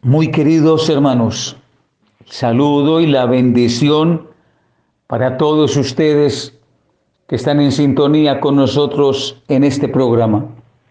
Muy queridos hermanos, saludo y la bendición para todos ustedes que están en sintonía con nosotros en este programa.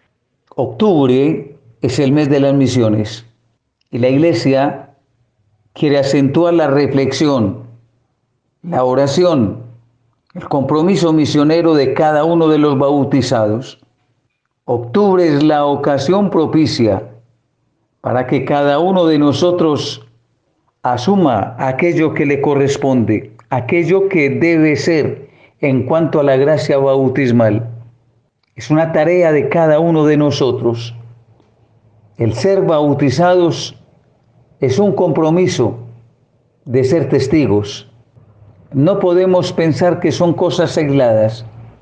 Octubre es el mes de las misiones y la Iglesia quiere acentuar la reflexión, la oración, el compromiso misionero de cada uno de los bautizados. Octubre es la ocasión propicia para que cada uno de nosotros asuma aquello que le corresponde, aquello que debe ser en cuanto a la gracia bautismal. Es una tarea de cada uno de nosotros. El ser bautizados es un compromiso de ser testigos. No podemos pensar que son cosas aisladas.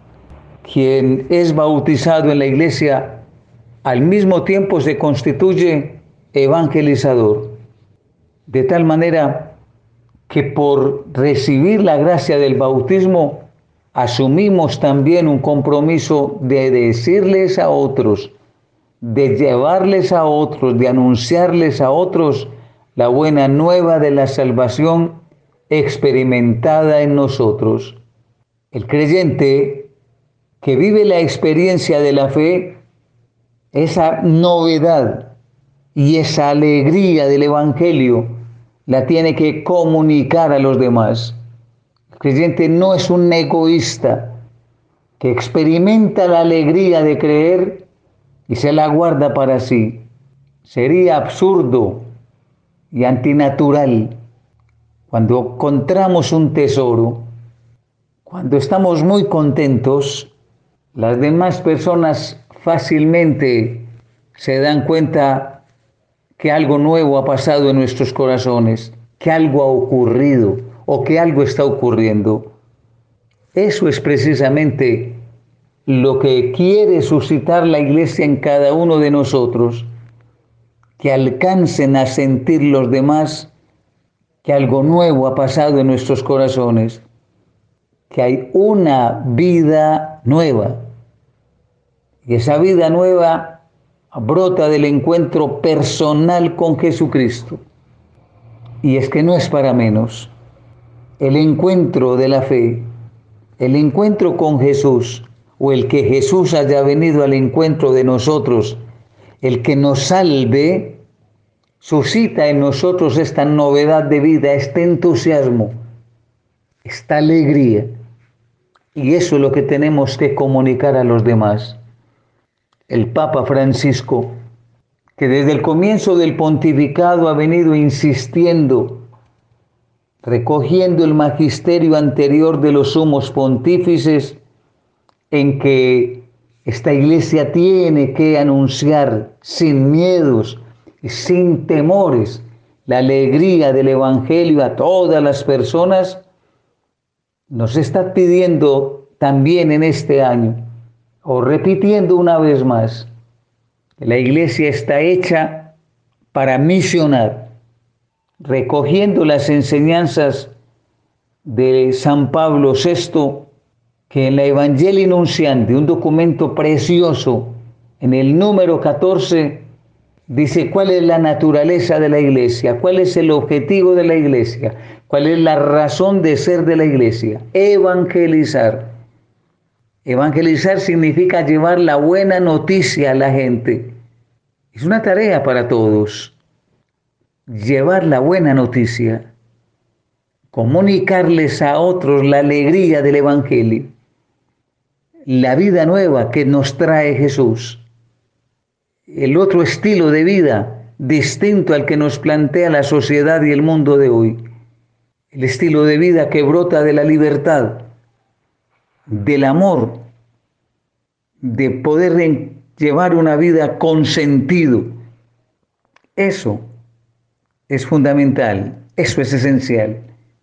Quien es bautizado en la iglesia al mismo tiempo se constituye evangelizador. De tal manera que por recibir la gracia del bautismo asumimos también un compromiso de decirles a otros, de llevarles a otros, de anunciarles a otros la buena nueva de la salvación experimentada en nosotros. El creyente que vive la experiencia de la fe, esa novedad y esa alegría del Evangelio la tiene que comunicar a los demás. El creyente no es un egoísta que experimenta la alegría de creer y se la guarda para sí. Sería absurdo y antinatural cuando encontramos un tesoro, cuando estamos muy contentos, las demás personas fácilmente se dan cuenta que algo nuevo ha pasado en nuestros corazones, que algo ha ocurrido o que algo está ocurriendo. Eso es precisamente lo que quiere suscitar la Iglesia en cada uno de nosotros, que alcancen a sentir los demás que algo nuevo ha pasado en nuestros corazones, que hay una vida nueva. Y esa vida nueva brota del encuentro personal con Jesucristo. Y es que no es para menos. El encuentro de la fe, el encuentro con Jesús, o el que Jesús haya venido al encuentro de nosotros, el que nos salve, suscita en nosotros esta novedad de vida, este entusiasmo, esta alegría. Y eso es lo que tenemos que comunicar a los demás. El Papa Francisco, que desde el comienzo del pontificado ha venido insistiendo, recogiendo el magisterio anterior de los sumos pontífices, en que esta iglesia tiene que anunciar sin miedos y sin temores la alegría del Evangelio a todas las personas, nos está pidiendo también en este año, o repitiendo una vez más, que la iglesia está hecha para misionar, recogiendo las enseñanzas de San Pablo VI, que en la Evangelii Nuntiandi, un documento precioso, en el número 14, dice cuál es la naturaleza de la iglesia, cuál es el objetivo de la iglesia, cuál es la razón de ser de la iglesia: evangelizar. Evangelizar significa llevar la buena noticia a la gente. Es una tarea para todos. Llevar la buena noticia. Comunicarles a otros la alegría del Evangelio. La vida nueva que nos trae Jesús. El otro estilo de vida distinto al que nos plantea la sociedad y el mundo de hoy. El estilo de vida que brota de la libertad, del amor, de poder llevar una vida con sentido. Eso es fundamental, eso es esencial.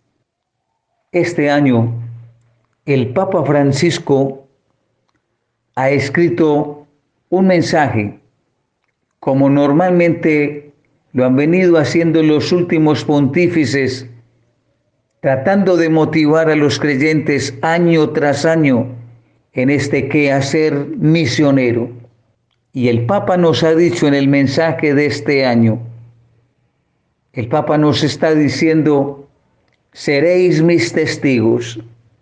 Este año, el Papa Francisco ha escrito un mensaje, como normalmente lo han venido haciendo los últimos pontífices, tratando de motivar a los creyentes año tras año en este quehacer misionero. Y el Papa nos ha dicho en el mensaje de este año: El Papa nos está diciendo, seréis mis testigos.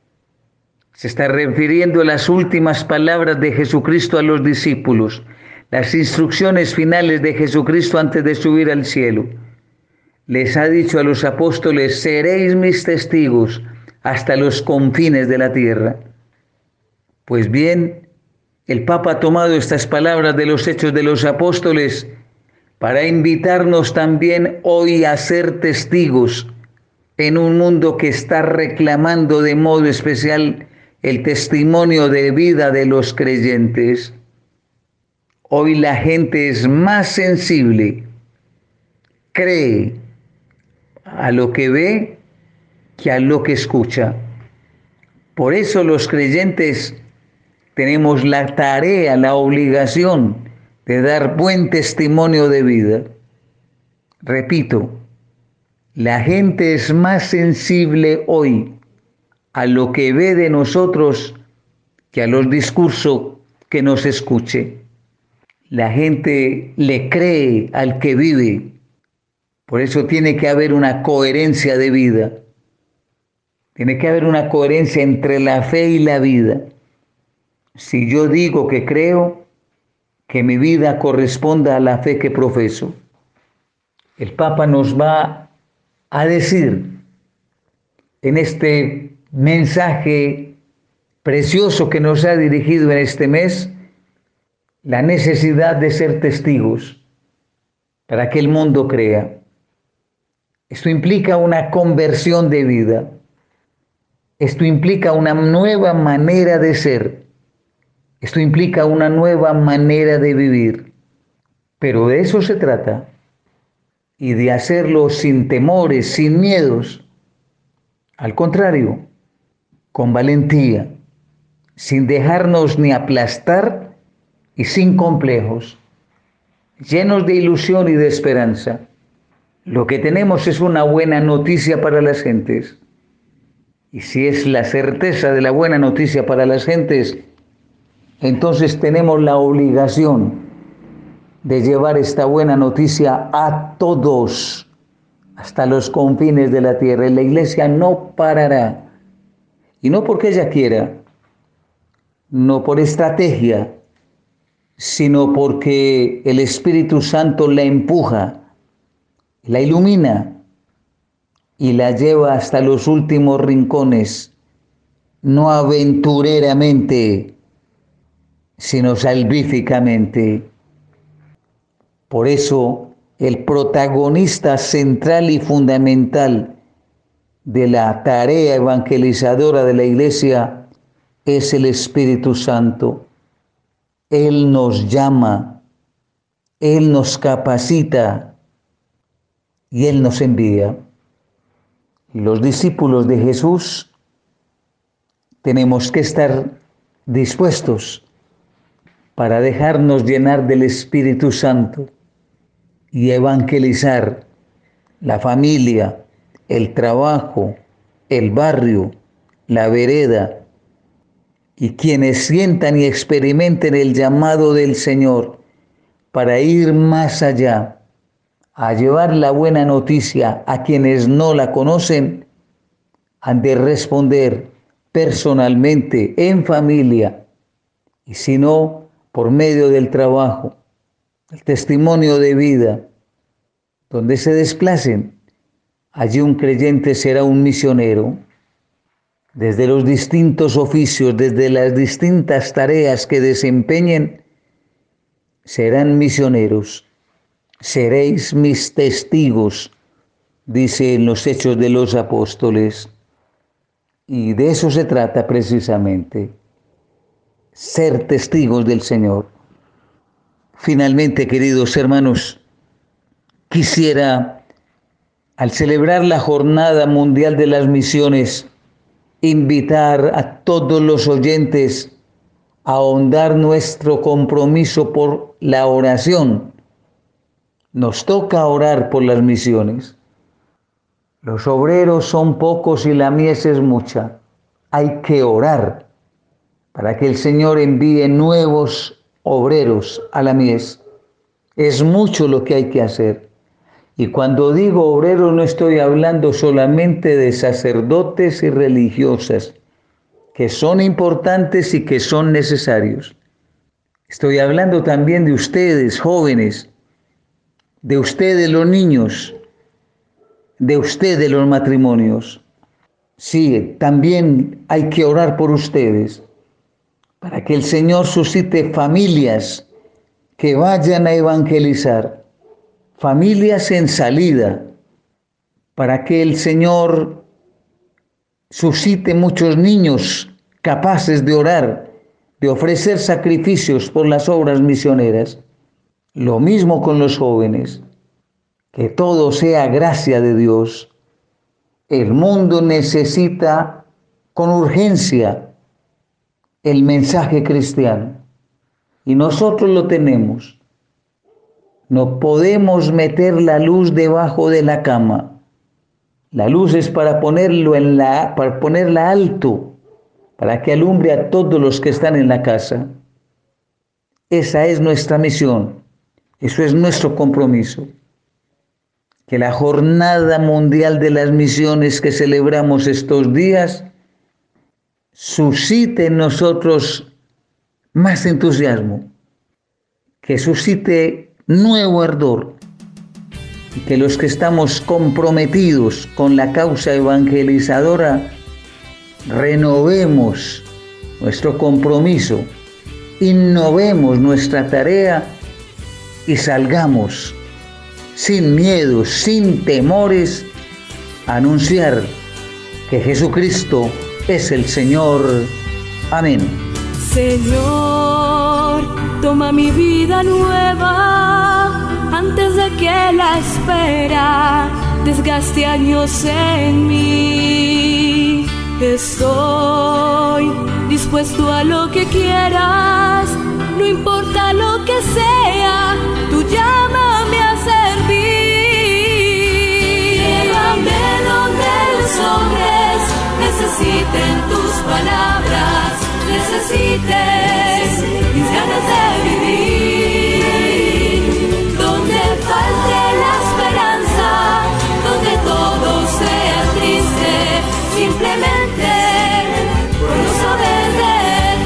Se está refiriendo a las últimas palabras de Jesucristo a los discípulos, las instrucciones finales de Jesucristo antes de subir al cielo. Les ha dicho a los apóstoles, seréis mis testigos hasta los confines de la tierra. Pues bien, el Papa ha tomado estas palabras de los Hechos de los Apóstoles para invitarnos también hoy a ser testigos en un mundo que está reclamando de modo especial el testimonio de vida de los creyentes. Hoy la gente es más sensible, cree a lo que ve que a lo que escucha. Por eso los creyentes tenemos la tarea, la obligación de dar buen testimonio de vida. Repito, la gente es más sensible hoy a lo que ve de nosotros que a los discursos que nos escuche. La gente le cree al que vive. Por eso tiene que haber una coherencia de vida. Tiene que haber una coherencia entre la fe y la vida. Si yo digo que creo, que mi vida corresponda a la fe que profeso. El Papa nos va a decir en este mensaje precioso que nos ha dirigido en este mes, la necesidad de ser testigos para que el mundo crea. Esto implica una conversión de vida. Esto implica una nueva manera de ser. Esto implica una nueva manera de vivir. Pero de eso se trata. Y de hacerlo sin temores, sin miedos. Al contrario, con valentía, sin dejarnos ni aplastar y sin complejos, llenos de ilusión y de esperanza. Lo que tenemos es una buena noticia para las gentes. Y si es la certeza de la buena noticia para las gentes, entonces tenemos la obligación de llevar esta buena noticia a todos, hasta los confines de la tierra. Y la iglesia no parará. Y no porque ella quiera, no por estrategia, sino porque el Espíritu Santo la empuja, la ilumina y la lleva hasta los últimos rincones, no aventureramente, sino salvíficamente. Por eso, el protagonista central y fundamental de la tarea evangelizadora de la Iglesia es el Espíritu Santo. Él nos llama, Él nos capacita y Él nos envía. Los discípulos de Jesús tenemos que estar dispuestos para dejarnos llenar del Espíritu Santo y evangelizar la familia, el trabajo, el barrio, la vereda, y quienes sientan y experimenten el llamado del Señor para ir más allá, a llevar la buena noticia a quienes no la conocen, han de responder personalmente, en familia, y si no, por medio del trabajo, el testimonio de vida, donde se desplacen. Allí un creyente será un misionero. Desde los distintos oficios, desde las distintas tareas que desempeñen, serán misioneros. Seréis mis testigos, dice en los Hechos de los Apóstoles. Y de eso se trata precisamente, ser testigos del Señor. Finalmente, queridos hermanos, quisiera, al celebrar la Jornada Mundial de las Misiones, invitar a todos los oyentes a ahondar nuestro compromiso por la oración. Nos toca orar por las misiones. Los obreros son pocos y la mies es mucha. Hay que orar para que el Señor envíe nuevos obreros a la mies. Es mucho lo que hay que hacer. Y cuando digo obreros no estoy hablando solamente de sacerdotes y religiosas, que son importantes y que son necesarios. Estoy hablando también de ustedes, jóvenes, de ustedes los niños, de ustedes los matrimonios. Sí, también hay que orar por ustedes, para que el Señor suscite familias que vayan a evangelizar, familias en salida, para que el Señor suscite muchos niños capaces de orar, de ofrecer sacrificios por las obras misioneras. Lo mismo con los jóvenes, que todo sea gracia de Dios. El mundo necesita con urgencia el mensaje cristiano y nosotros lo tenemos. No podemos meter la luz debajo de la cama. La luz es para ponerla alto, para que alumbre a todos los que están en la casa. Esa es nuestra misión, eso es nuestro compromiso. Que la Jornada Mundial de las Misiones que celebramos estos días suscite en nosotros más entusiasmo, que suscite nuevo ardor, y que los que estamos comprometidos con la causa evangelizadora renovemos nuestro compromiso, innovemos nuestra tarea y salgamos sin miedos, sin temores, a anunciar que Jesucristo es el Señor. Amén. Señor, toma mi vida nueva antes de que la espera desgaste años en mí. Estoy dispuesto a lo que quieras, no importa lo que sea, tú llámame a servir. Llévame donde los hombres necesiten tus palabras, necesiten mis ganas de vivir, donde falte la esperanza, donde todo sea triste, simplemente por no saber de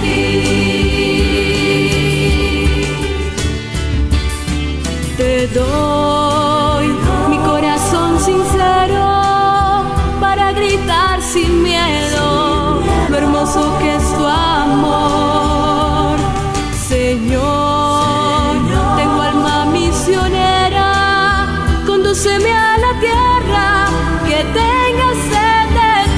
ti. Te doy mi corazón sincero para gritar sin miedo lo hermoso que es tu amor. Señor, tengo alma misionera, condúceme a la tierra que tenga sed de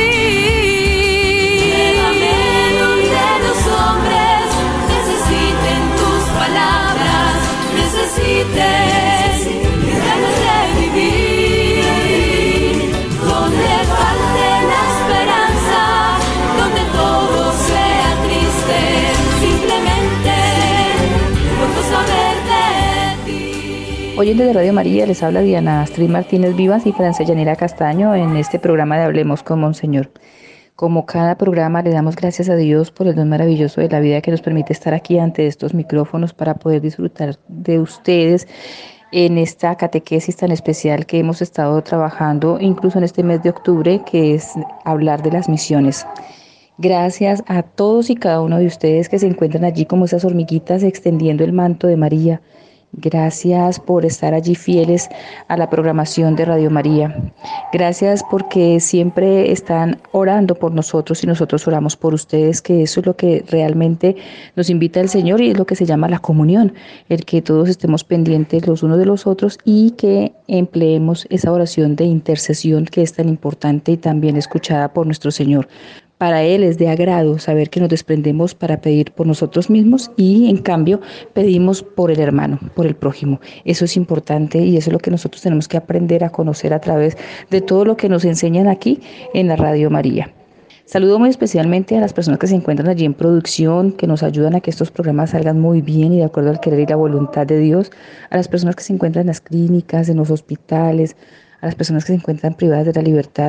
ti. Llévame donde los hombres necesiten tus palabras, necesiten mis ganas de vivir, donde falte la esperanza, donde todo sea triste, simplemente por no saber de ti. Oyentes de Radio María, les habla Diana Astrid Martínez Vivas y Francia Yanira Castaño en este programa de Hablemos con Monseñor. Como cada programa, le damos gracias a Dios por el don maravilloso de la vida que nos permite estar aquí ante estos micrófonos para poder disfrutar de ustedes en esta catequesis tan especial que hemos estado trabajando incluso en este mes de octubre, que es hablar de las misiones. Gracias a todos y cada uno de ustedes que se encuentran allí como esas hormiguitas extendiendo el manto de María. Gracias por estar allí fieles a la programación de Radio María. Gracias porque siempre están orando por nosotros y nosotros oramos por ustedes, que eso es lo que realmente nos invita el Señor y es lo que se llama la comunión, el que todos estemos pendientes los unos de los otros y que empleemos esa oración de intercesión que es tan importante y también escuchada por nuestro Señor. Para Él es de agrado saber que nos desprendemos para pedir por nosotros mismos y en cambio pedimos por el hermano, por el prójimo. Eso es importante y eso es lo que nosotros tenemos que aprender a conocer a través de todo lo que nos enseñan aquí en la Radio María. Saludo muy especialmente a las personas que se encuentran allí en producción, que nos ayudan a que estos programas salgan muy bien y de acuerdo al querer y la voluntad de Dios, a las personas que se encuentran en las clínicas, en los hospitales, a las personas que se encuentran privadas de la libertad,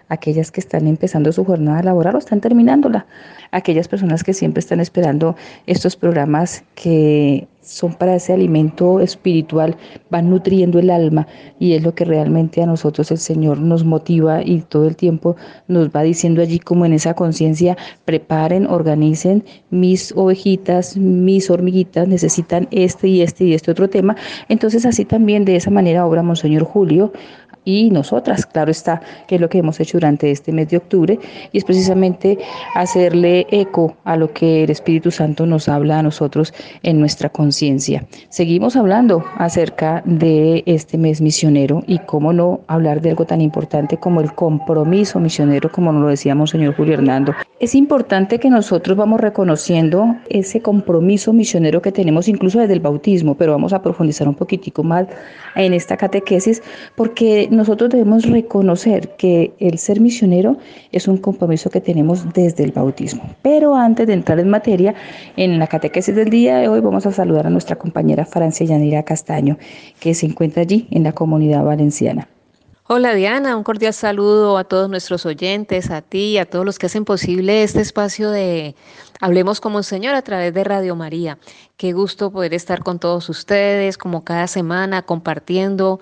aquellas que están empezando su jornada laboral o están terminándola, aquellas personas que siempre están esperando estos programas que son para ese alimento espiritual, van nutriendo el alma y es lo que realmente a nosotros el Señor nos motiva y todo el tiempo nos va diciendo allí como en esa conciencia, preparen, organicen, mis ovejitas, mis hormiguitas necesitan este y este y este otro tema. Entonces así también de esa manera obra Monseñor Julio y nosotras, claro está, que es lo que hemos hecho durante este mes de octubre y es precisamente hacerle eco a lo que el Espíritu Santo nos habla a nosotros en nuestra conciencia. Seguimos hablando acerca de este mes misionero y cómo no hablar de algo tan importante como el compromiso misionero, como nos lo decía Monseñor Julio Hernando. Es importante que nosotros vamos reconociendo ese compromiso misionero que tenemos incluso desde el bautismo, pero vamos a profundizar un poquitico más en esta catequesis porque nosotros debemos reconocer que el ser misionero es un compromiso que tenemos desde el bautismo. Pero antes de entrar en materia, en la catequesis del día de hoy vamos a saludar a nuestra compañera Francia Yanira Castaño, que se encuentra allí en la Comunidad Valenciana. Hola Diana, un cordial saludo a todos nuestros oyentes, a ti y a todos los que hacen posible este espacio de Hablemos con Monseñor a través de Radio María. Qué gusto poder estar con todos ustedes, como cada semana, compartiendo,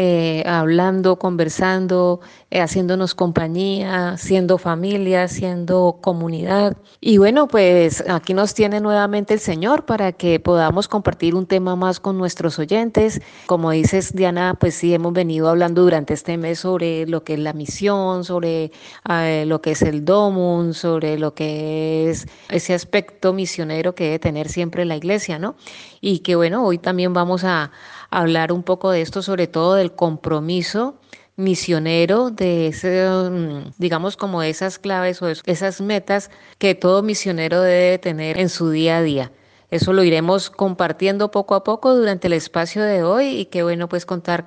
hablando, conversando, haciéndonos compañía, siendo familia, siendo comunidad. Y bueno, pues aquí nos tiene nuevamente el Señor para que podamos compartir un tema más con nuestros oyentes. Como dices, Diana, pues sí, hemos venido hablando durante este mes sobre lo que es la misión, sobre lo que es el Domum, sobre lo que es ese aspecto misionero que debe tener siempre la iglesia, ¿no? Y que bueno, hoy también vamos a hablar un poco de esto, sobre todo del compromiso misionero, de ese, digamos, como esas claves o esas metas que todo misionero debe tener en su día a día. Eso lo iremos compartiendo poco a poco durante el espacio de hoy y qué bueno pues contar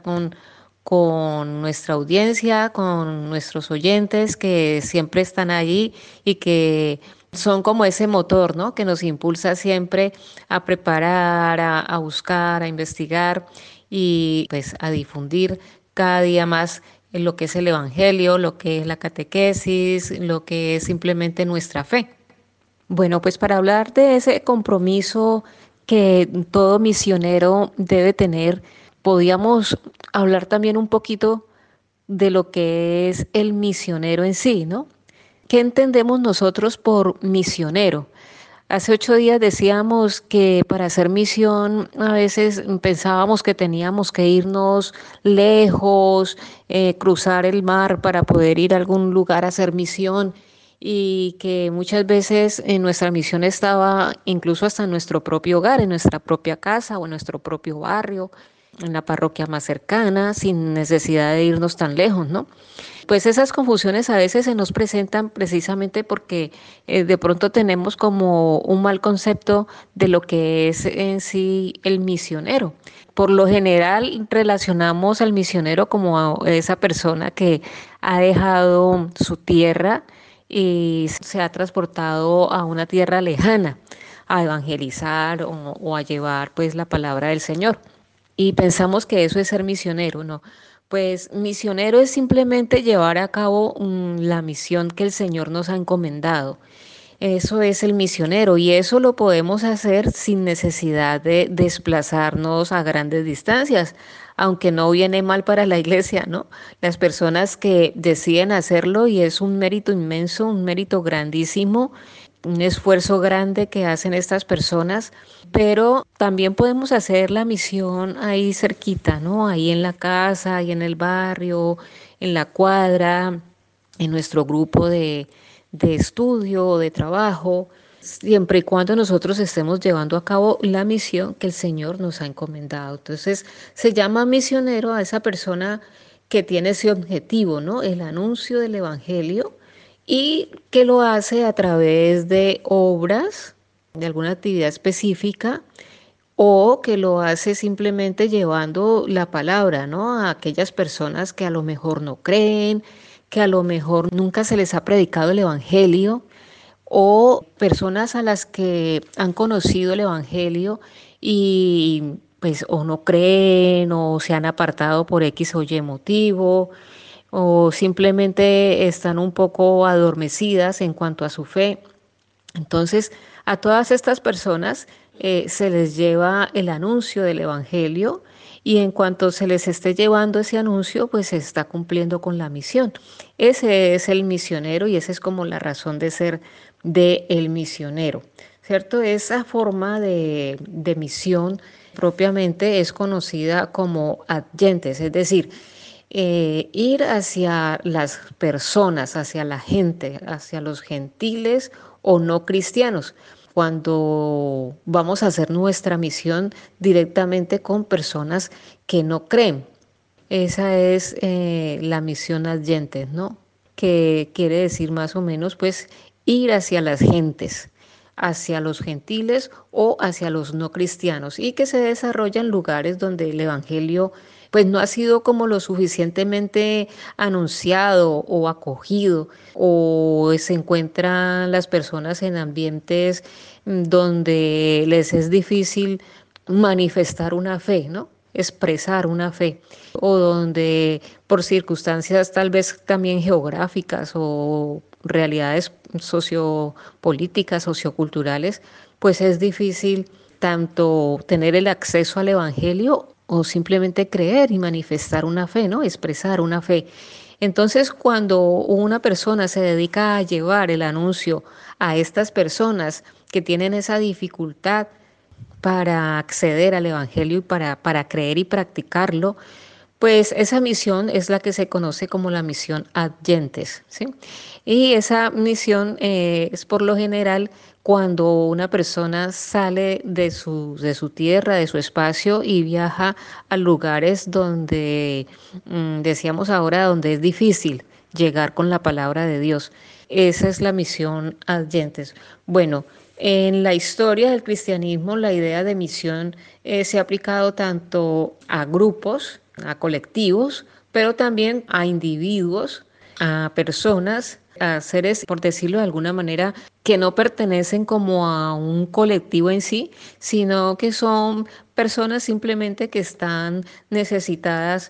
con nuestra audiencia, con nuestros oyentes que siempre están allí y que son como ese motor, ¿no? Que nos impulsa siempre a preparar, a buscar, a investigar y pues a difundir cada día más lo que es el Evangelio, lo que es la catequesis, lo que es simplemente nuestra fe. Bueno, pues para hablar de ese compromiso que todo misionero debe tener, podíamos hablar también un poquito de lo que es el misionero en sí, ¿no? ¿Qué entendemos nosotros por misionero? Hace 8 días decíamos que para hacer misión a veces pensábamos que teníamos que irnos lejos, cruzar el mar para poder ir a algún lugar a hacer misión y que muchas veces nuestra misión estaba incluso hasta en nuestro propio hogar, en nuestra propia casa o en nuestro propio barrio, en la parroquia más cercana, sin necesidad de irnos tan lejos, ¿no? Pues esas confusiones a veces se nos presentan precisamente porque de pronto tenemos como un mal concepto de lo que es en sí el misionero. Por lo general relacionamos al misionero como a esa persona que ha dejado su tierra y se ha transportado a una tierra lejana a evangelizar o a llevar pues la palabra del Señor. Y pensamos que eso es ser misionero, ¿no? Pues misionero es simplemente llevar a cabo la misión que el Señor nos ha encomendado. Eso es el misionero y eso lo podemos hacer sin necesidad de desplazarnos a grandes distancias, aunque no viene mal para la iglesia, ¿no? Las personas que deciden hacerlo y es un mérito inmenso, un mérito grandísimo, un esfuerzo grande que hacen estas personas, pero también podemos hacer la misión ahí cerquita, ¿no? Ahí en la casa, ahí en el barrio, en la cuadra, en nuestro grupo de estudio o de trabajo, siempre y cuando nosotros estemos llevando a cabo la misión que el Señor nos ha encomendado. Entonces, se llama misionero a esa persona que tiene ese objetivo, ¿no? El anuncio del Evangelio, y que lo hace a través de obras, de alguna actividad específica, o que lo hace simplemente llevando la palabra, ¿no? A aquellas personas que a lo mejor no creen, que a lo mejor nunca se les ha predicado el Evangelio, o personas a las que han conocido el Evangelio y pues o no creen o se han apartado por X o Y motivo, o simplemente están un poco adormecidas en cuanto a su fe. Entonces, a todas estas personas se les lleva el anuncio del Evangelio y en cuanto se les esté llevando ese anuncio, pues se está cumpliendo con la misión. Ese es el misionero y esa es como la razón de ser del misionero, ¿cierto? Esa forma de misión propiamente es conocida como adyentes, es decir, ir hacia las personas, hacia la gente, hacia los gentiles o no cristianos, cuando vamos a hacer nuestra misión directamente con personas que no creen. Esa es la misión adyentes, ¿no? Que quiere decir más o menos, pues, ir hacia las gentes, hacia los gentiles o hacia los no cristianos, y que se desarrolla en lugares donde el evangelio pues no ha sido como lo suficientemente anunciado o acogido, o se encuentran las personas en ambientes donde les es difícil manifestar una fe, ¿no? Expresar una fe, o donde por circunstancias tal vez también geográficas o realidades sociopolíticas, socioculturales, pues es difícil tanto tener el acceso al evangelio o simplemente creer y manifestar una fe, ¿no? Expresar una fe. Entonces, cuando una persona se dedica a llevar el anuncio a estas personas que tienen esa dificultad para acceder al evangelio y para creer y practicarlo, pues esa misión es la que se conoce como la misión adyentes, ¿sí? Y esa misión es por lo general cuando una persona sale de su tierra, de su espacio y viaja a lugares donde, decíamos ahora, donde es difícil llegar con la palabra de Dios. Esa es la misión adyentes. Bueno, en la historia del cristianismo la idea de misión se ha aplicado tanto a grupos, a colectivos, pero también a individuos, a personas, a seres, por decirlo de alguna manera, que no pertenecen como a un colectivo en sí, sino que son personas simplemente que están necesitadas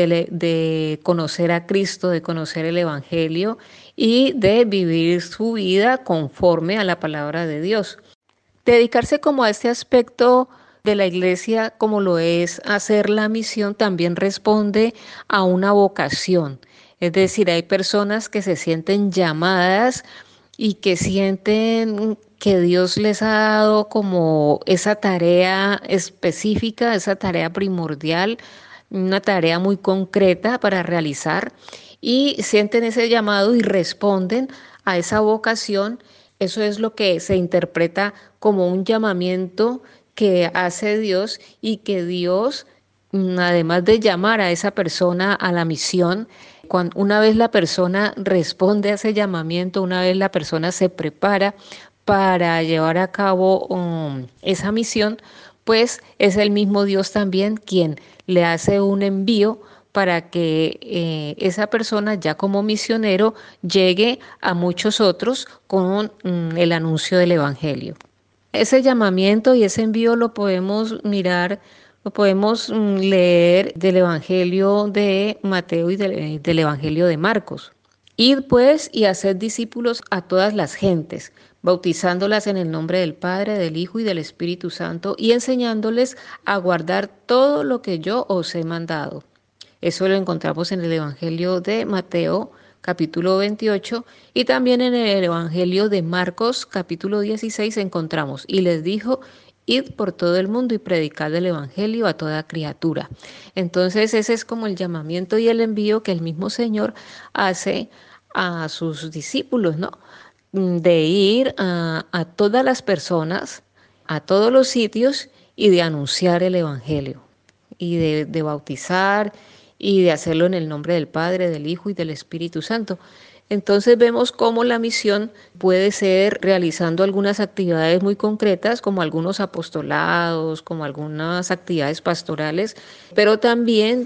de conocer a Cristo, de conocer el Evangelio y de vivir su vida conforme a la palabra de Dios. Dedicarse como a este aspecto de la iglesia, como lo es hacer la misión, también responde a una vocación. Es decir, hay personas que se sienten llamadas y que sienten que Dios les ha dado como esa tarea específica, esa tarea primordial, una tarea muy concreta para realizar, y sienten ese llamado y responden a esa vocación. Eso es lo que se interpreta como un llamamiento que hace Dios, y que Dios, además de llamar a esa persona a la misión, una vez la persona responde a ese llamamiento, una vez la persona se prepara para llevar a cabo esa misión, pues es el mismo Dios también quien le hace un envío para que esa persona ya como misionero llegue a muchos otros con el anuncio del Evangelio. Ese llamamiento y ese envío lo podemos mirar, lo podemos leer del Evangelio de Mateo y del Evangelio de Marcos. Id pues y haced discípulos a todas las gentes, bautizándolas en el nombre del Padre, del Hijo y del Espíritu Santo, y enseñándoles a guardar todo lo que yo os he mandado. Eso lo encontramos en el Evangelio de Mateo, capítulo 28, y también en el Evangelio de Marcos, capítulo 16, encontramos: y les dijo: id por todo el mundo y predicad el Evangelio a toda criatura. Entonces ese es como el llamamiento y el envío que el mismo Señor hace a sus discípulos, ¿no? De ir a todas las personas, a todos los sitios, y de anunciar el Evangelio, y de bautizar, y de hacerlo en el nombre del Padre, del Hijo y del Espíritu Santo. Entonces vemos cómo la misión puede ser realizando algunas actividades muy concretas, como algunos apostolados, como algunas actividades pastorales, pero también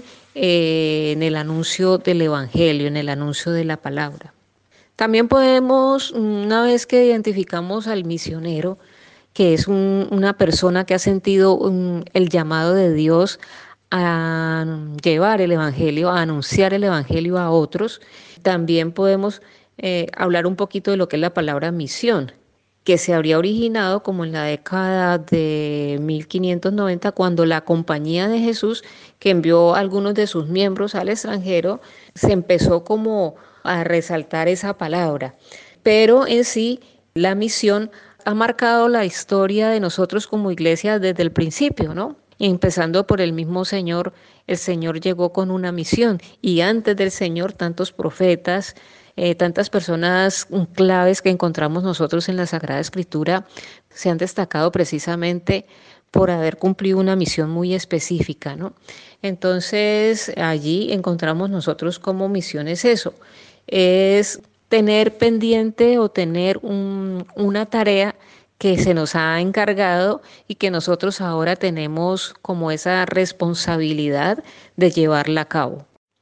en el anuncio del Evangelio, en el anuncio de la palabra. También podemos, una vez que identificamos al misionero, que es una persona que ha sentido el llamado de Dios a llevar el Evangelio, a anunciar el Evangelio a otros. También podemos hablar un poquito de lo que es la palabra misión, que se habría originado como en la década de 1590, cuando la Compañía de Jesús, que envió a algunos de sus miembros al extranjero, se empezó como a resaltar esa palabra. Pero en sí, la misión ha marcado la historia de nosotros como iglesia desde el principio, ¿no? Empezando por el mismo Señor. El Señor llegó con una misión, y antes del Señor tantos profetas, tantas personas claves que encontramos nosotros en la Sagrada Escritura se han destacado precisamente por haber cumplido una misión muy específica, ¿no? Entonces allí encontramos nosotros como misión es eso, es tener pendiente o tener una tarea que se nos ha encargado y que nosotros ahora tenemos como esa responsabilidad de llevarla a cabo.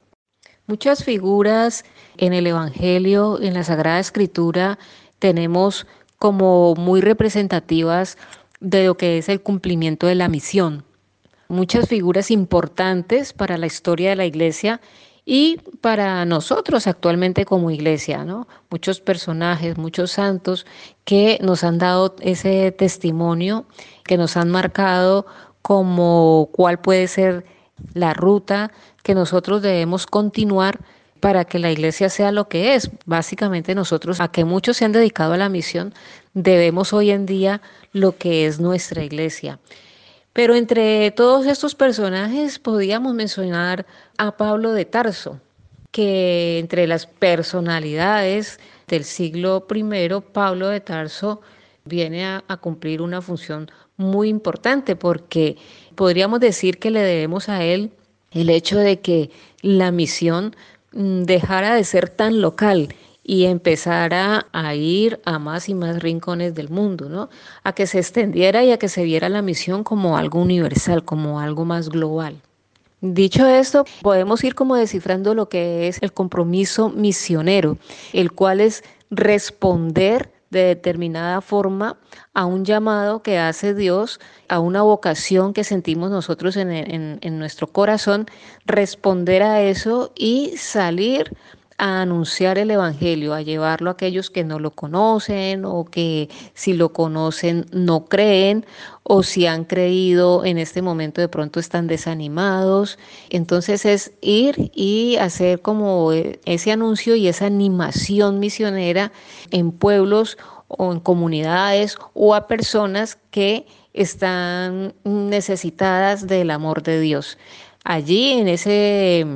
Muchas figuras en el Evangelio, en la Sagrada Escritura, tenemos como muy representativas de lo que es el cumplimiento de la misión. Muchas figuras importantes para la historia de la Iglesia y para nosotros actualmente como iglesia, ¿no? Muchos personajes, muchos santos que nos han dado ese testimonio, que nos han marcado como cuál puede ser la ruta que nosotros debemos continuar para que la iglesia sea lo que es. Básicamente nosotros, a que muchos se han dedicado a la misión, debemos hoy en día lo que es nuestra iglesia. Pero entre todos estos personajes podíamos mencionar a Pablo de Tarso, que entre las personalidades del siglo I, Pablo de Tarso viene a cumplir una función muy importante, porque podríamos decir que le debemos a él el hecho de que la misión dejara de ser tan local y empezara a ir a más y más rincones del mundo, ¿no? A que se extendiera y a que se viera la misión como algo universal, como algo más global. Dicho esto, podemos ir como descifrando lo que es el compromiso misionero, el cual es responder de determinada forma a un llamado que hace Dios, a una vocación que sentimos nosotros en nuestro corazón, responder a eso y salir a anunciar el Evangelio, a llevarlo a aquellos que no lo conocen o que si lo conocen no creen, o si han creído en este momento de pronto están desanimados. Entonces es ir y hacer como ese anuncio y esa animación misionera en pueblos o en comunidades o a personas que están necesitadas del amor de Dios. Allí en ese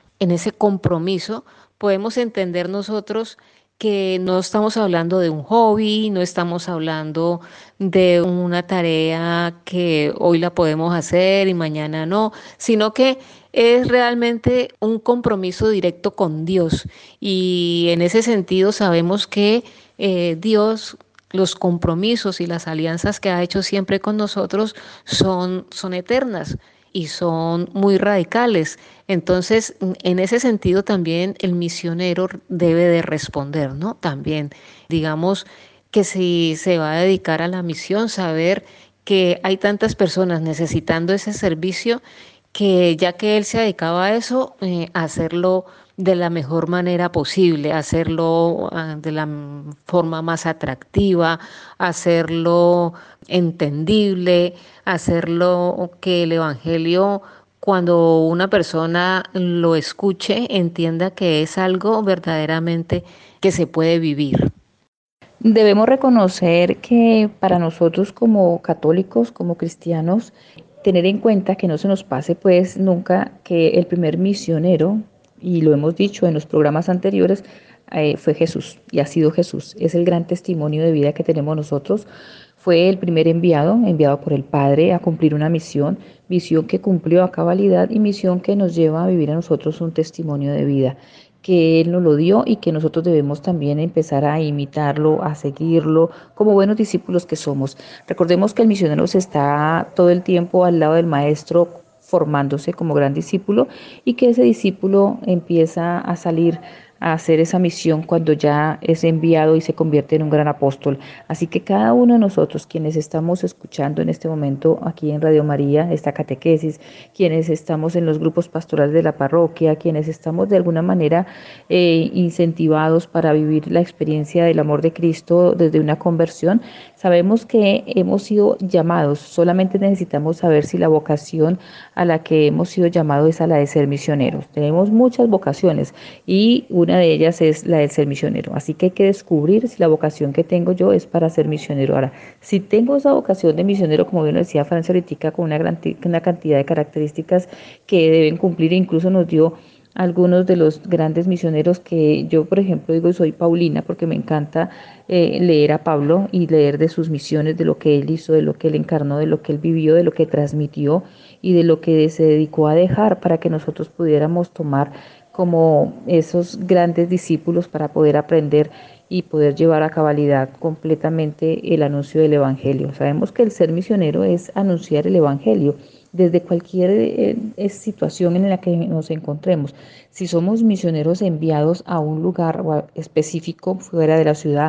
compromiso podemos entender nosotros que no estamos hablando de un hobby, no estamos hablando de una tarea que hoy la podemos hacer y mañana no, sino que es realmente un compromiso directo con Dios. Y en ese sentido sabemos que Dios, los compromisos y las alianzas que ha hecho siempre con nosotros son eternas y son muy radicales. Entonces, en ese sentido también el misionero debe de responder, ¿no? También, digamos que si se va a dedicar a la misión, saber que hay tantas personas necesitando ese servicio, que ya que él se dedicaba a eso, hacerlo de la mejor manera posible, hacerlo de la forma más atractiva, hacerlo entendible, hacerlo que el Evangelio, cuando una persona lo escuche, entienda que es algo verdaderamente que se puede vivir. Debemos reconocer que para nosotros como católicos, como cristianos, tener en cuenta que no se nos pase pues nunca que el primer misionero, y lo hemos dicho en los programas anteriores, fue Jesús y ha sido Jesús. Es el gran testimonio de vida que tenemos nosotros. Fue el primer enviado por el Padre a cumplir una misión que cumplió a cabalidad y misión que nos lleva a vivir a nosotros un testimonio de vida que Él nos lo dio y que nosotros debemos también empezar a imitarlo, a seguirlo, como buenos discípulos que somos. Recordemos que el misionero está todo el tiempo al lado del maestro, formándose como gran discípulo, y que ese discípulo empieza a salir a hacer esa misión cuando ya es enviado y se convierte en un gran apóstol. Así que cada uno de nosotros, quienes estamos escuchando en este momento aquí en Radio María esta catequesis, quienes estamos en los grupos pastorales de la parroquia, quienes estamos de alguna manera incentivados para vivir la experiencia del amor de Cristo desde una conversión, sabemos que hemos sido llamados, solamente necesitamos saber si la vocación a la que hemos sido llamados es a la de ser misioneros. Tenemos muchas vocaciones y una de ellas es la de ser misionero, así que hay que descubrir si la vocación que tengo yo es para ser misionero. Ahora, si tengo esa vocación de misionero, como bien lo decía Francia ahorita, con una cantidad de características que deben cumplir, e incluso nos dio algunos de los grandes misioneros que yo, por ejemplo, digo, soy Paulina porque me encanta leer a Pablo y leer de sus misiones, de lo que él hizo, de lo que él encarnó, de lo que él vivió, de lo que transmitió y de lo que se dedicó a dejar para que nosotros pudiéramos tomar como esos grandes discípulos para poder aprender y poder llevar a cabalidad completamente el anuncio del Evangelio. Sabemos que el ser misionero es anunciar el Evangelio desde cualquier situación en la que nos encontremos. Si somos misioneros enviados a un lugar específico fuera de la ciudad,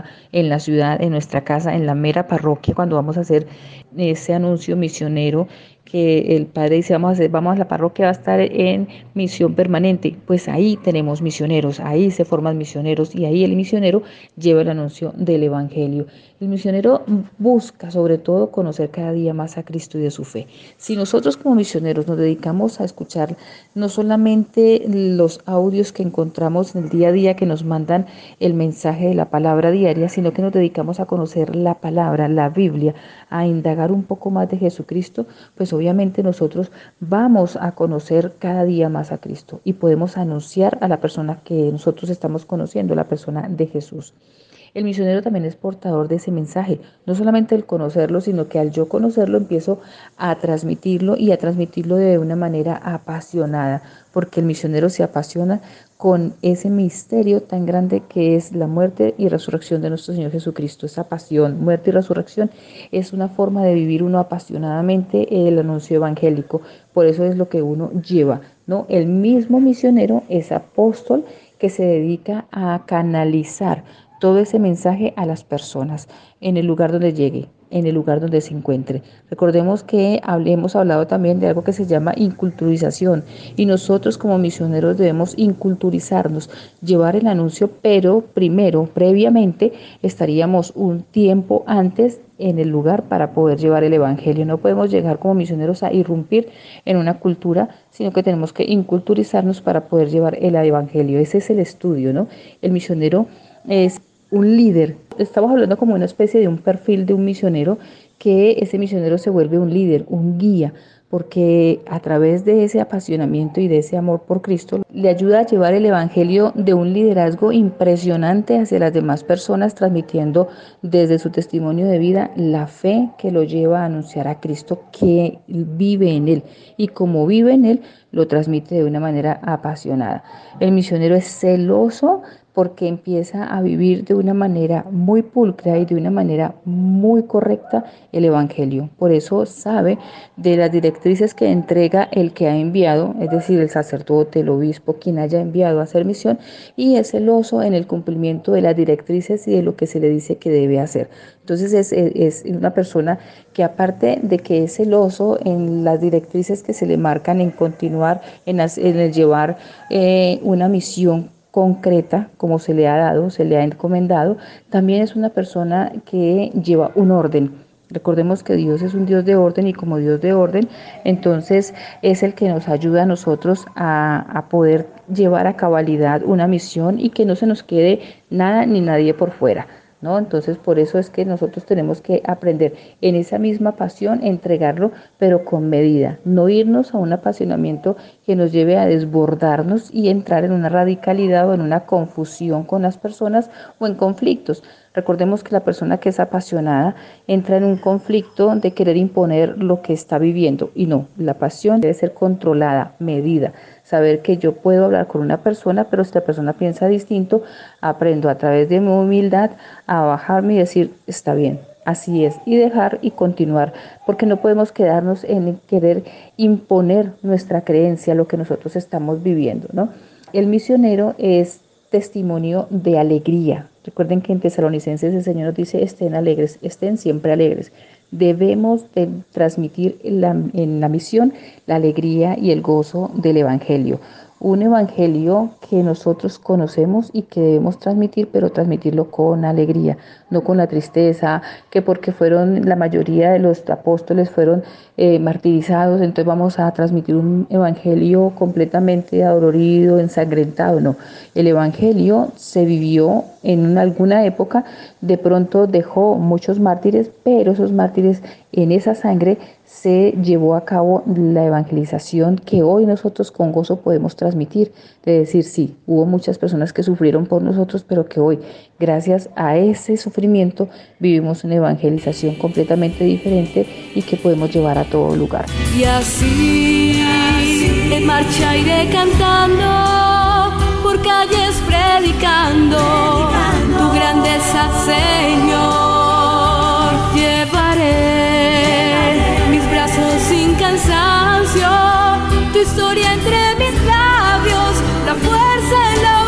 en nuestra casa, en la mera parroquia, cuando vamos a hacer ese anuncio misionero, que el padre dice, vamos a la parroquia, va a estar en misión permanente, pues ahí tenemos misioneros, ahí se forman misioneros y ahí el misionero lleva el anuncio del Evangelio. El misionero busca sobre todo conocer cada día más a Cristo y de su fe. Si nosotros como misioneros nos dedicamos a escuchar no solamente los audios que encontramos en el día a día que nos mandan el mensaje de la palabra diaria, sino que nos dedicamos a conocer la palabra, la Biblia, a indagar un poco más de Jesucristo, pues obviamente nosotros vamos a conocer cada día más a Cristo y podemos anunciar a la persona que nosotros estamos conociendo, la persona de Jesús. El misionero también es portador de ese mensaje, no solamente el conocerlo, sino que al yo conocerlo empiezo a transmitirlo y a transmitirlo de una manera apasionada, porque el misionero se apasiona con ese misterio tan grande que es la muerte y resurrección de nuestro Señor Jesucristo. Esa pasión, muerte y resurrección, es una forma de vivir uno apasionadamente el anuncio evangélico. Por eso es lo que uno lleva, ¿no? El mismo misionero es apóstol que se dedica a canalizar todo ese mensaje a las personas en el lugar donde llegue, en el lugar donde se encuentre. Recordemos que hemos hablado también de algo que se llama inculturización y nosotros como misioneros debemos inculturizarnos, llevar el anuncio, pero previamente estaríamos un tiempo antes en el lugar para poder llevar el Evangelio. No podemos llegar como misioneros a irrumpir en una cultura, sino que tenemos que inculturizarnos para poder llevar el Evangelio. Ese es el estudio, ¿no? El misionero es un líder. Estamos hablando como una especie de un perfil de un misionero, que ese misionero se vuelve un líder, un guía, porque a través de ese apasionamiento y de ese amor por Cristo le ayuda a llevar el Evangelio de un liderazgo impresionante hacia las demás personas, transmitiendo desde su testimonio de vida la fe que lo lleva a anunciar a Cristo, que vive en él, y como vive en él lo transmite de una manera apasionada. El misionero es celoso porque empieza a vivir de una manera muy pulcra y de una manera muy correcta el Evangelio. Por eso sabe de las directrices que entrega el que ha enviado, es decir, el sacerdote, el obispo, quien haya enviado a hacer misión, y es celoso en el cumplimiento de las directrices y de lo que se le dice que debe hacer. Entonces es una persona que, aparte de que es celoso en las directrices que se le marcan, en continuar, en el llevar una misión concreta, como se le ha dado, se le ha encomendado, también es una persona que lleva un orden. Recordemos que Dios es un Dios de orden, y como Dios de orden, entonces es el que nos ayuda a nosotros a poder llevar a cabalidad una misión y que no se nos quede nada ni nadie por fuera, ¿no? Entonces por eso es que nosotros tenemos que aprender en esa misma pasión, entregarlo, pero con medida, no irnos a un apasionamiento que nos lleve a desbordarnos y entrar en una radicalidad o en una confusión con las personas o en conflictos. Recordemos que la persona que es apasionada entra en un conflicto de querer imponer lo que está viviendo, y no, la pasión debe ser controlada, medida. Saber que yo puedo hablar con una persona, pero si la persona piensa distinto, aprendo a través de mi humildad a bajarme y decir, está bien, así es, y dejar y continuar, porque no podemos quedarnos en querer imponer nuestra creencia, lo que nosotros estamos viviendo, ¿no? El misionero es testimonio de alegría. Recuerden que en Tesalonicenses el Señor nos dice, estén alegres, estén siempre alegres. Debemos de transmitir en la misión la alegría y el gozo del Evangelio. Un evangelio que nosotros conocemos y que debemos transmitir, pero transmitirlo con alegría, no con la tristeza, que porque la mayoría de los apóstoles fueron martirizados, entonces vamos a transmitir un evangelio completamente adolorido, ensangrentado. No, el evangelio se vivió en alguna época, de pronto dejó muchos mártires, pero esos mártires, en esa sangre se llevó a cabo la evangelización que hoy nosotros con gozo podemos transmitir. De decir, sí, hubo muchas personas que sufrieron por nosotros, pero que hoy, gracias a ese sufrimiento, vivimos una evangelización completamente diferente y que podemos llevar a todo lugar. Y así en marcha iré cantando, por calles predicando tu grandeza, Señor. Llevaré mis brazos sin cansancio, tu historia entre mis labios, la fuerza en la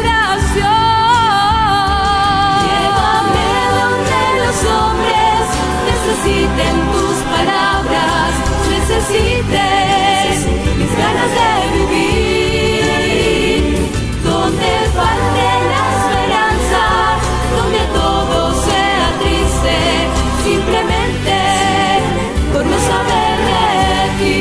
oración. Llévame donde los hombres necesiten tus palabras, necesiten mis ganas de vivir, donde falte la esperanza, donde todo sea triste, simplemente por no saber de ti.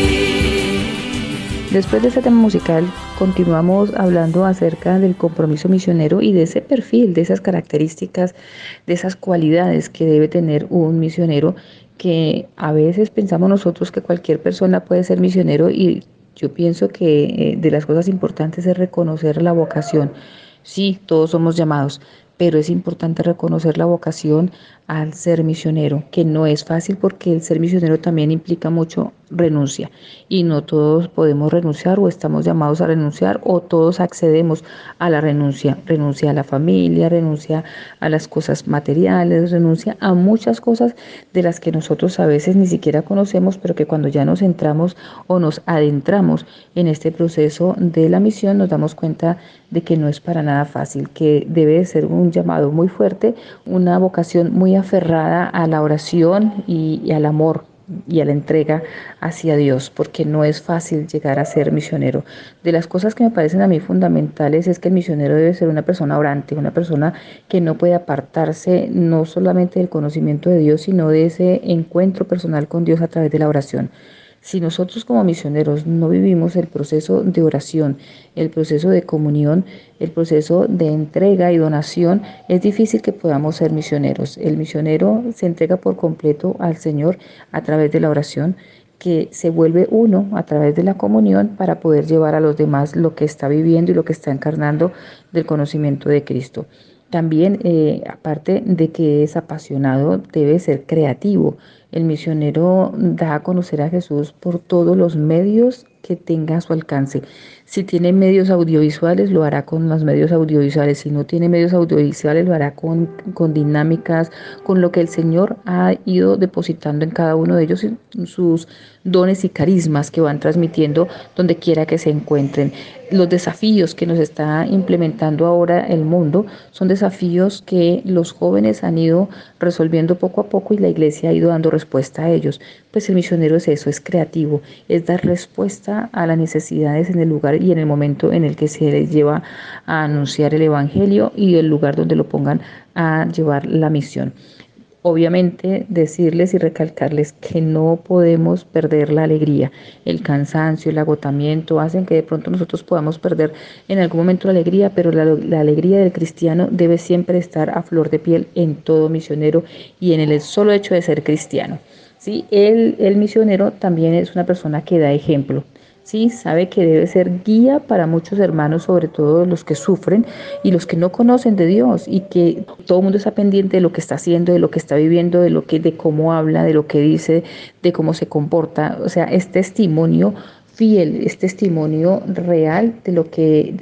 Después de este tema musical, continuamos hablando acerca del compromiso misionero y de ese perfil, de esas características, de esas cualidades que debe tener un misionero, que a veces pensamos nosotros que cualquier persona puede ser misionero, y yo pienso que de las cosas importantes es reconocer la vocación. Sí, todos somos llamados, pero es importante reconocer la vocación al ser misionero, que no es fácil porque el ser misionero también implica mucho renuncia y no todos podemos renunciar o estamos llamados a renunciar o todos accedemos a la renuncia a la familia, renuncia a las cosas materiales, renuncia a muchas cosas de las que nosotros a veces ni siquiera conocemos, pero que cuando ya nos entramos o nos adentramos en este proceso de la misión nos damos cuenta de que no es para nada fácil, que debe de ser un llamado muy fuerte, una vocación muy aferrada a la oración y al amor y a la entrega hacia Dios, porque no es fácil llegar a ser misionero. De las cosas que me parecen a mí fundamentales es que el misionero debe ser una persona orante, una persona que no puede apartarse no solamente del conocimiento de Dios, sino de ese encuentro personal con Dios a través de la oración. Si nosotros como misioneros no vivimos el proceso de oración, el proceso de comunión, el proceso de entrega y donación, es difícil que podamos ser misioneros. El misionero se entrega por completo al Señor a través de la oración, que se vuelve uno a través de la comunión para poder llevar a los demás lo que está viviendo y lo que está encarnando del conocimiento de Cristo. También, aparte de que es apasionado, debe ser creativo. El misionero da a conocer a Jesús por todos los medios que tenga a su alcance. Si tiene medios audiovisuales, lo hará con los medios audiovisuales. Si no tiene medios audiovisuales, lo hará con dinámicas, con lo que el Señor ha ido depositando en cada uno de ellos, sus dones y carismas que van transmitiendo donde quiera que se encuentren. Los desafíos que nos está implementando ahora el mundo son desafíos que los jóvenes han ido resolviendo poco a poco y la iglesia ha ido dando respuesta a ellos. Pues el misionero es eso, es creativo, es dar respuesta a las necesidades en el lugar y en el momento en el que se les lleva a anunciar el evangelio y el lugar donde lo pongan a llevar la misión. Obviamente decirles y recalcarles que no podemos perder la alegría. El cansancio, el agotamiento hacen que de pronto nosotros podamos perder en algún momento la alegría, pero la alegría del cristiano debe siempre estar a flor de piel en todo misionero y en el solo hecho de ser cristiano. ¿Sí? El misionero también es una persona que da ejemplo. Sí, sabe que debe ser guía para muchos hermanos, sobre todo los que sufren y los que no conocen de Dios, y que todo el mundo está pendiente de lo que está haciendo, de lo que está viviendo, de cómo habla, de lo que dice, de cómo se comporta. O sea, es testimonio fiel, es testimonio real de lo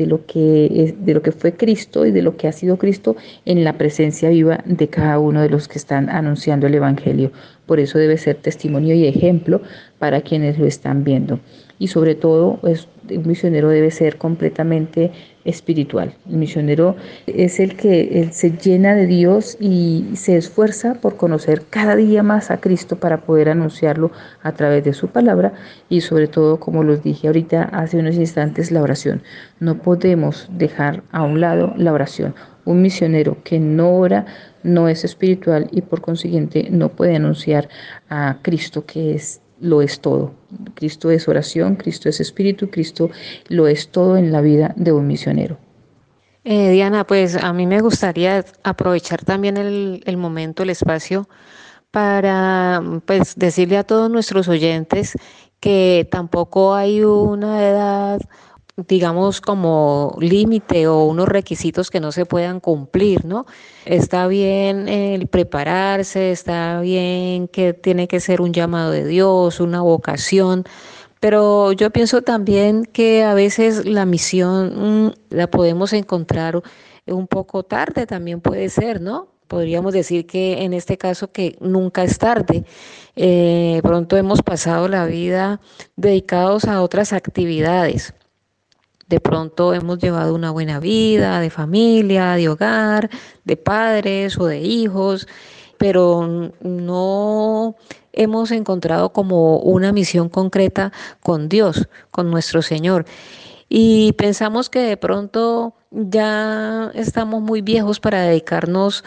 que fue Cristo y de lo que ha sido Cristo en la presencia viva de cada uno de los que están anunciando el evangelio. Por eso debe ser testimonio y ejemplo para quienes lo están viendo. Y sobre todo, un misionero debe ser completamente espiritual. El misionero es el que él se llena de Dios y se esfuerza por conocer cada día más a Cristo para poder anunciarlo a través de su palabra y sobre todo, como los dije ahorita hace unos instantes, la oración. No podemos dejar a un lado la oración. Un misionero que no ora no es espiritual y por consiguiente no puede anunciar a Cristo, que lo es todo. Cristo es oración, Cristo es espíritu, Cristo lo es todo en la vida de un misionero. Diana, pues a mí me gustaría aprovechar también el momento, el espacio, para pues decirle a todos nuestros oyentes que tampoco hay una edad, digamos, como límite o unos requisitos que no se puedan cumplir, ¿no? Está bien el prepararse, está bien que tiene que ser un llamado de Dios, una vocación, pero yo pienso también que a veces la misión la podemos encontrar un poco tarde, también puede ser, ¿no? Podríamos decir que en este caso que nunca es tarde. Pronto hemos pasado la vida dedicados a otras actividades. De pronto hemos llevado una buena vida de familia, de hogar, de padres o de hijos, pero no hemos encontrado como una misión concreta con Dios, con nuestro Señor. Y pensamos que de pronto ya estamos muy viejos para dedicarnos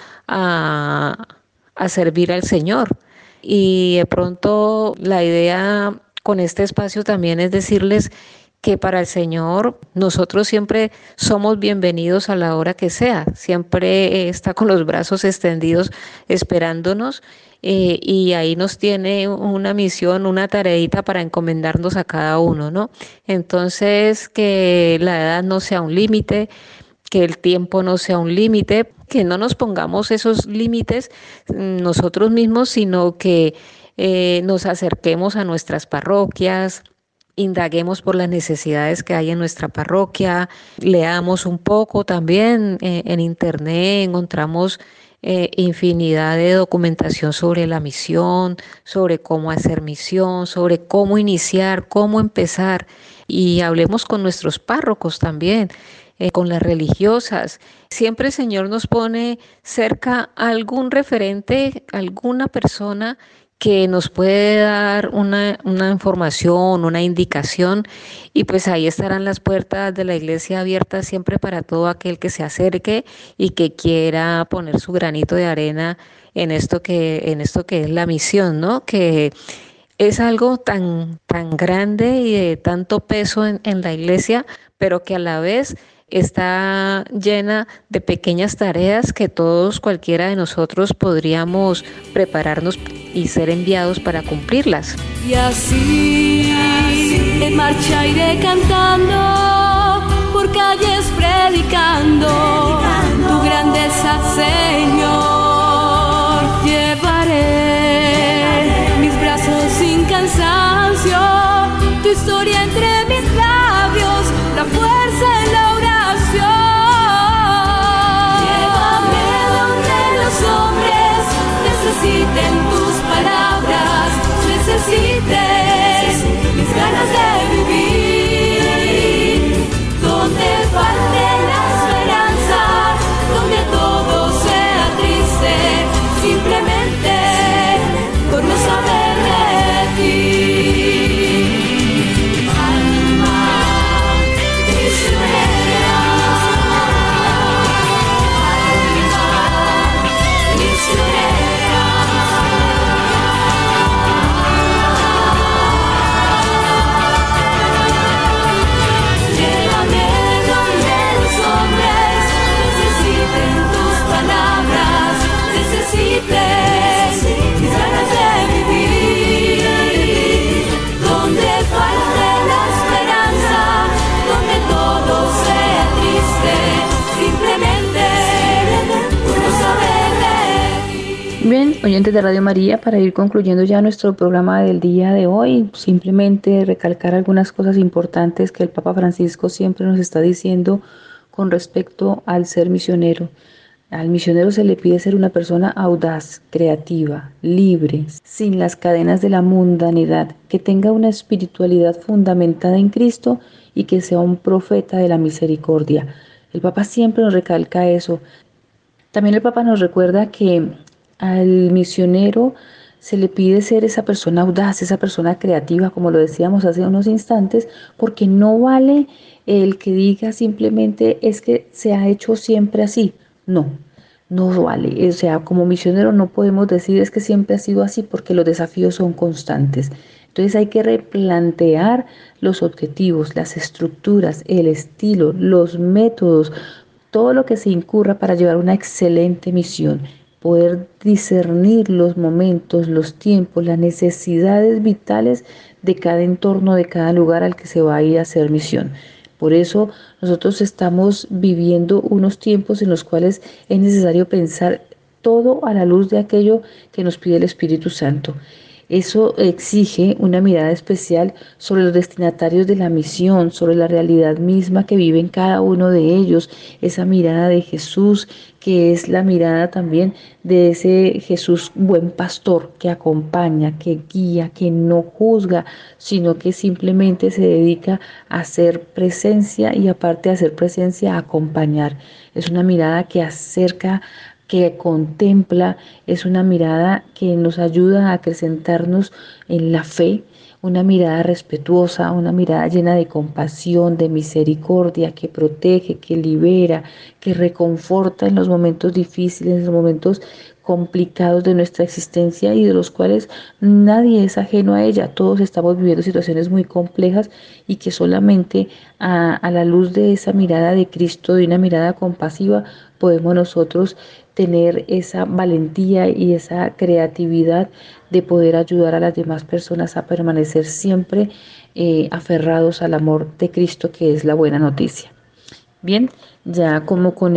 a servir al Señor. Y de pronto la idea con este espacio también es decirles que para el Señor nosotros siempre somos bienvenidos a la hora que sea, siempre está con los brazos extendidos esperándonos y ahí nos tiene una misión, una tareita para encomendarnos a cada uno, ¿no? Entonces que la edad no sea un límite, que el tiempo no sea un límite, que no nos pongamos esos límites nosotros mismos, sino que nos acerquemos a nuestras parroquias, indaguemos por las necesidades que hay en nuestra parroquia, leamos un poco también en internet, encontramos infinidad de documentación sobre la misión, sobre cómo hacer misión, sobre cómo iniciar, cómo empezar y hablemos con nuestros párrocos también, con las religiosas. Siempre el Señor nos pone cerca algún referente, alguna persona que nos puede dar una información, una indicación, y pues ahí estarán las puertas de la iglesia abiertas siempre para todo aquel que se acerque y que quiera poner su granito de arena en esto que es la misión, ¿no? Que es algo tan grande y de tanto peso en la iglesia, pero que a la vez está llena de pequeñas tareas que todos, cualquiera de nosotros, podríamos prepararnos y ser enviados para cumplirlas. Y así en marcha iré cantando, por calles predicando tu grandeza, Señor. Llevaré mis brazos sin cansancio, tu historia entre mis labios, la fuerza en la oración. Llévame donde los hombres necesiten tus palabras, necesiten mis ganas de vivir, donde falte la esperanza, donde todo sea triste, simplemente por no saber de ti. Bien, oyentes de Radio María, para ir concluyendo ya nuestro programa del día de hoy, simplemente recalcar algunas cosas importantes que el Papa Francisco siempre nos está diciendo con respecto al ser misionero. Al misionero se le pide ser una persona audaz, creativa, libre, sin las cadenas de la mundanidad, que tenga una espiritualidad fundamentada en Cristo y que sea un profeta de la misericordia. El Papa siempre nos recalca eso. También el Papa nos recuerda que al misionero se le pide ser esa persona audaz, esa persona creativa, como lo decíamos hace unos instantes, porque no vale el que diga simplemente es que se ha hecho siempre así. No, no vale. O sea, como misionero no podemos decir es que siempre ha sido así porque los desafíos son constantes. Entonces hay que replantear los objetivos, las estructuras, el estilo, los métodos, todo lo que se incurra para llevar una excelente misión, poder discernir los momentos, los tiempos, las necesidades vitales de cada entorno, de cada lugar al que se va a ir a hacer misión. Por eso nosotros estamos viviendo unos tiempos en los cuales es necesario pensar todo a la luz de aquello que nos pide el Espíritu Santo. Eso exige una mirada especial sobre los destinatarios de la misión, sobre la realidad misma que viven cada uno de ellos, esa mirada de Jesús, que es la mirada también de ese Jesús buen pastor que acompaña, que guía, que no juzga, sino que simplemente se dedica a hacer presencia y aparte de hacer presencia, a acompañar. Es una mirada que acerca, que contempla, es una mirada que nos ayuda a acrecentarnos en la fe, una mirada respetuosa, una mirada llena de compasión, de misericordia, que protege, que libera, que reconforta en los momentos difíciles, en los momentos complicados de nuestra existencia y de los cuales nadie es ajeno a ella. Todos estamos viviendo situaciones muy complejas y que solamente a la luz de esa mirada de Cristo, de una mirada compasiva, podemos nosotros tener esa valentía y esa creatividad de poder ayudar a las demás personas a permanecer siempre aferrados al amor de Cristo, que es la buena noticia. Bien, ya como con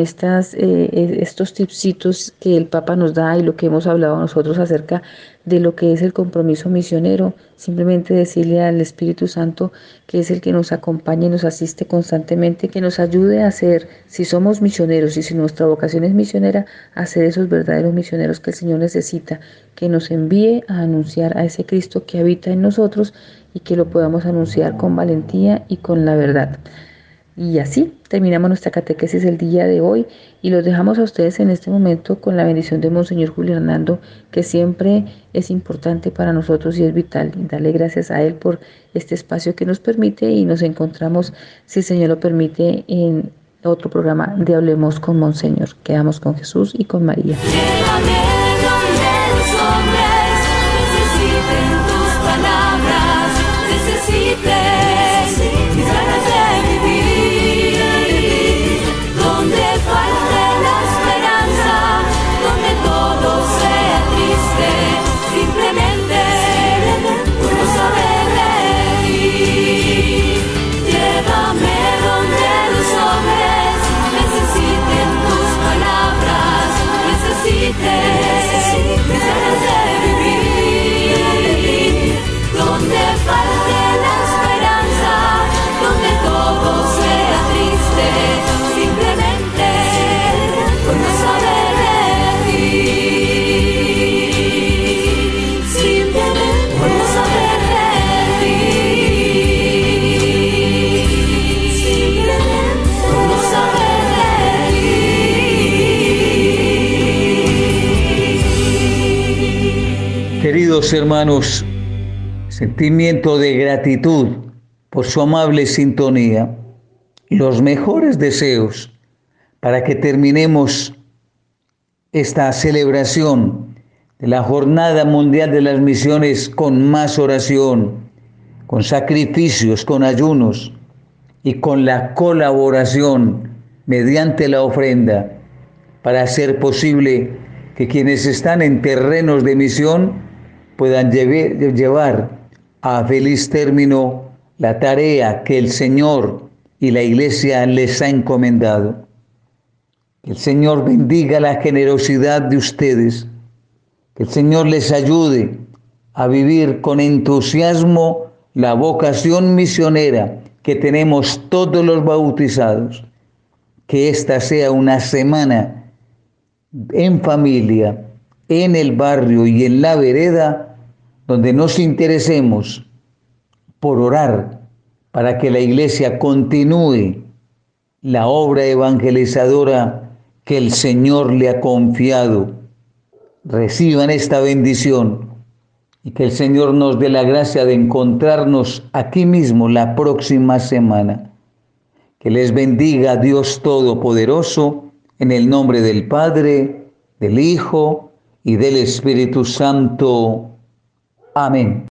estos tipsitos que el Papa nos da y lo que hemos hablado nosotros acerca de lo que es el compromiso misionero, simplemente decirle al Espíritu Santo, que es el que nos acompaña y nos asiste constantemente, que nos ayude a ser, si somos misioneros y si nuestra vocación es misionera, a ser esos verdaderos misioneros que el Señor necesita, que nos envíe a anunciar a ese Cristo que habita en nosotros y que lo podamos anunciar con valentía y con la verdad. Y así terminamos nuestra catequesis el día de hoy y los dejamos a ustedes en este momento con la bendición de Monseñor Julio Hernando, que siempre es importante para nosotros y es vital. Y darle gracias a él por este espacio que nos permite y nos encontramos, si el Señor lo permite, en otro programa de Hablemos con Monseñor. Quedamos con Jesús y con María. Llévame donde los hombres necesiten tus palabras, necesiten mis ganas de vivir, donde falte la esperanza, donde todo sea triste, simplemente por no saber reír. Llévame donde los hombres necesiten tus palabras, necesiten mis ganas de vivir, donde falte la esperanza, donde todo sea triste, simplemente por no saber reír, simplemente por no saber reír, simplemente por no saber reír. Queridos hermanos, sentimiento de gratitud por su amable sintonía, los mejores deseos para que terminemos esta celebración de la Jornada Mundial de las Misiones con más oración, con sacrificios, con ayunos y con la colaboración mediante la ofrenda para hacer posible que quienes están en terrenos de misión puedan llevar a feliz término la tarea que el Señor y la Iglesia les ha encomendado. Que el Señor bendiga la generosidad de ustedes, que el Señor les ayude a vivir con entusiasmo la vocación misionera que tenemos todos los bautizados. Que esta sea una semana en familia, en el barrio y en la vereda, donde nos interesemos por orar para que la Iglesia continúe la obra evangelizadora que el Señor le ha confiado. Reciban esta bendición y que el Señor nos dé la gracia de encontrarnos aquí mismo la próxima semana. Que les bendiga Dios Todopoderoso, en el nombre del Padre, del Hijo y del Espíritu Santo. Amén.